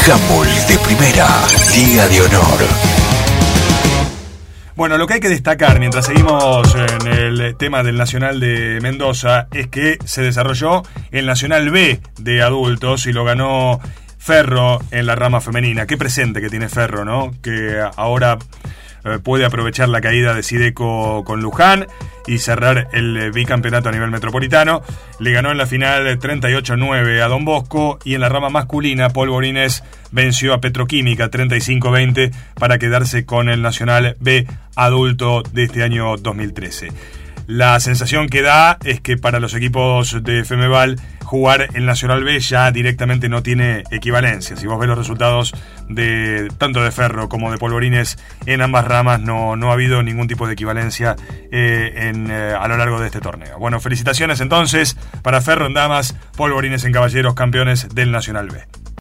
Handball de Primera, Liga de Honor. Bueno, lo que hay que destacar mientras seguimos en el tema del Nacional de Mendoza es que se desarrolló el Nacional B de adultos y lo ganó Ferro en la rama femenina. Qué presente que tiene Ferro, ¿no? Que ahora puede aprovechar la caída de Sideco con Luján y cerrar el bicampeonato a nivel metropolitano. Le ganó en la final 38-9 a Don Bosco, y en la rama masculina Polvorines venció a Petroquímica 35-20 para quedarse con el Nacional B adulto de este año 2013. La sensación que da es que para los equipos de Femeval jugar el Nacional B ya directamente no tiene equivalencia. Si vos ves los resultados de tanto de Ferro como de Polvorines en ambas ramas, no ha habido ningún tipo de equivalencia a lo largo de este torneo. Bueno, felicitaciones entonces para Ferro en damas, Polvorines en caballeros, campeones del Nacional B.